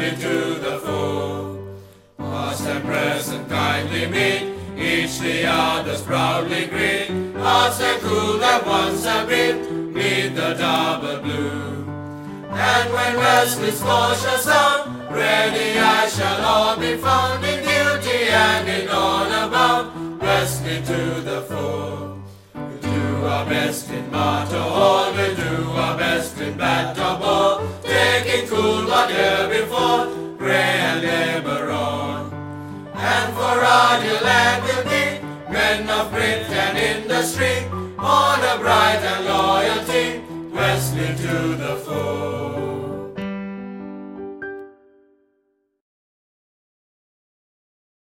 Wesley to the fore. Past and present kindly meet, each the others proudly greet. Hearts that cool that once have been, meet the double blue. And when Wesley's call shall sound, ready I shall all be found, in duty and in honor bound. Wesley to the fore. We'll do our best in martyr hall, we'll do our best in battle ball, taking cool what here before, pray and labor on. And for our dear land will be men of grit and industry, honor, bright and loyalty, Wesley to the fore.